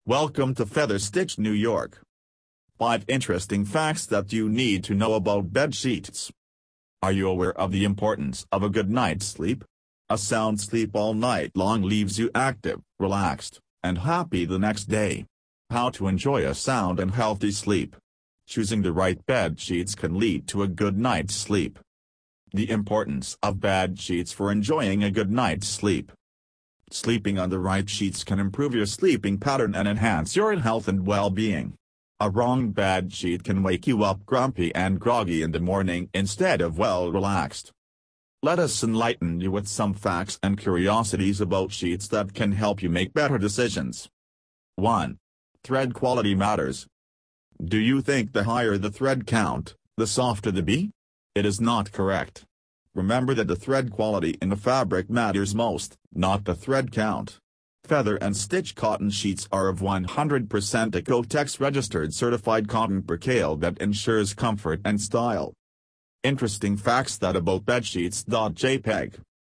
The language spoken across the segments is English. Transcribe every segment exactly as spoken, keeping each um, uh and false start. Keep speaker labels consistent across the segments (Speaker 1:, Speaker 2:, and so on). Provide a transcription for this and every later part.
Speaker 1: Welcome to Feather Stitch, New York. five interesting facts that you need to know about bed sheets. Are you aware of the importance of a good night's sleep? A sound sleep all night long leaves you active, relaxed, and happy the next day. How to enjoy a sound and healthy sleep. Choosing the right bed sheets can lead to a good night's sleep. The importance of bed sheets for enjoying a good night's sleep. Sleeping on the right sheets can improve your sleeping pattern and enhance your health and well-being. A wrong bed sheet can wake you up grumpy and groggy in the morning instead of well-relaxed. Let us enlighten you with some facts and curiosities about sheets that can help you make better decisions. one. Thread quality matters. Do you think the higher the thread count, the softer the bed? It is not correct. Remember that the thread quality in the fabric matters most, not the thread count. Feather and Stitch cotton sheets are of one hundred percent Ecotex registered certified cotton percale that ensures comfort and style. Interesting facts that about bedsheets.jpg.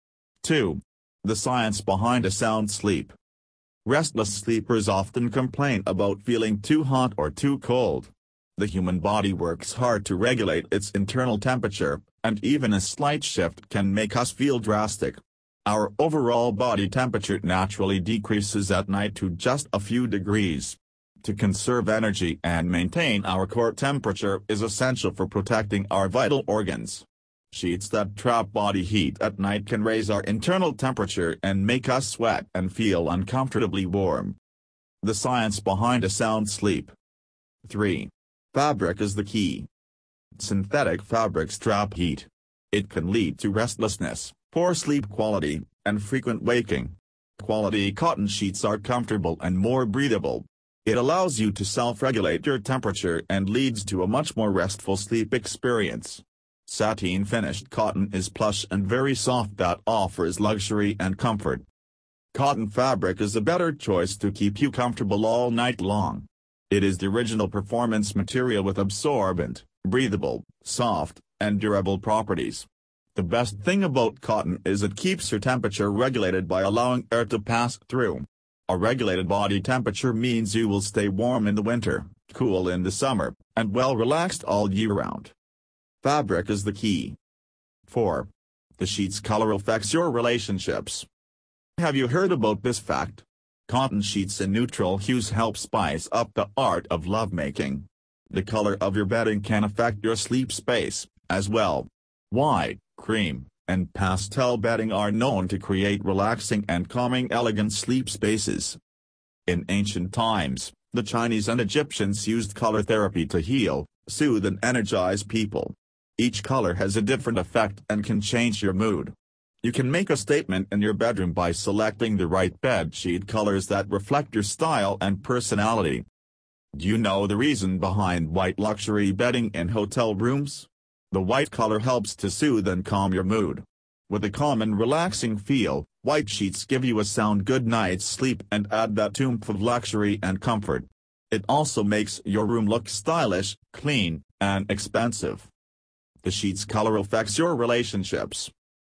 Speaker 1: two. The science behind a sound sleep. Restless sleepers often complain about feeling too hot or too cold. The human body works hard to regulate its internal temperature, and even a slight shift can make us feel drastic. Our overall body temperature naturally decreases at night to just a few degrees. To conserve energy and maintain our core temperature is essential for protecting our vital organs. Sheets that trap body heat at night can raise our internal temperature and make us sweat and feel uncomfortably warm. The science behind a sound sleep. three. Fabric is the key. Synthetic fabrics trap heat. It can lead to restlessness, poor sleep quality, and frequent waking. Quality cotton sheets are comfortable and more breathable. It allows you to self-regulate your temperature and leads to a much more restful sleep experience. Sateen-finished cotton is plush and very soft that offers luxury and comfort. Cotton fabric is a better choice to keep you comfortable all night long. It is the original performance material with absorbent, breathable, soft, and durable properties. The best thing about cotton is it keeps your temperature regulated by allowing air to pass through. A regulated body temperature means you will stay warm in the winter, cool in the summer, and well relaxed all year round. Fabric is the key. four. The sheet's color affects your relationships. Have you heard about this fact? Cotton sheets in neutral hues help spice up the art of lovemaking. The color of your bedding can affect your sleep space, as well. White, cream, and pastel bedding are known to create relaxing and calming elegant sleep spaces. In ancient times, the Chinese and Egyptians used color therapy to heal, soothe and energize people. Each color has a different effect and can change your mood. You can make a statement in your bedroom by selecting the right bed sheet colors that reflect your style and personality. Do you know the reason behind white luxury bedding in hotel rooms? The white color helps to soothe and calm your mood. With a calm and relaxing feel, white sheets give you a sound good night's sleep and add that oomph of luxury and comfort. It also makes your room look stylish, clean, and expensive. The sheet's color affects your relationships.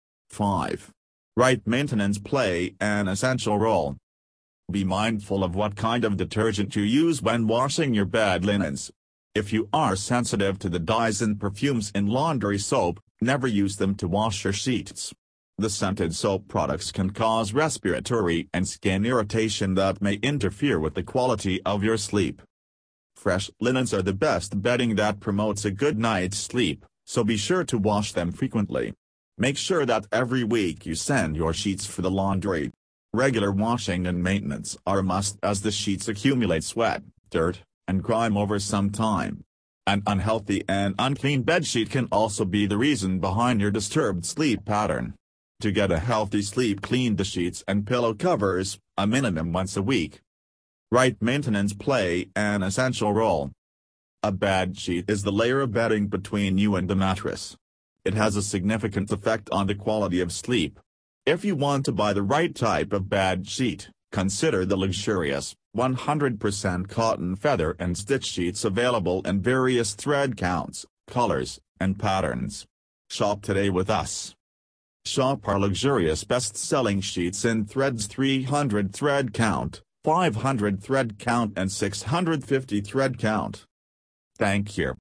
Speaker 1: five. Right maintenance play an essential role. Be mindful of what kind of detergent you use when washing your bed linens. If you are sensitive to the dyes and perfumes in laundry soap, never use them to wash your sheets. The scented soap products can cause respiratory and skin irritation that may interfere with the quality of your sleep. Fresh linens are the best bedding that promotes a good night's sleep, so be sure to wash them frequently. Make sure that every week you send your sheets for the laundry. Regular washing and maintenance are a must as the sheets accumulate sweat, dirt, and grime over some time. An unhealthy and unclean bedsheet can also be the reason behind your disturbed sleep pattern. To get a healthy sleep, clean the sheets and pillow covers, a minimum once a week. Right maintenance play an essential role. A bed sheet is the layer of bedding between you and the mattress. It has a significant effect on the quality of sleep. If you want to buy the right type of bed sheet, consider the luxurious, one hundred percent cotton Feather and Stitch sheets available in various thread counts, colors, and patterns. Shop today with us. Shop our luxurious best-selling sheets in threads three hundred thread count, five hundred thread count and six hundred fifty thread count. Thank you.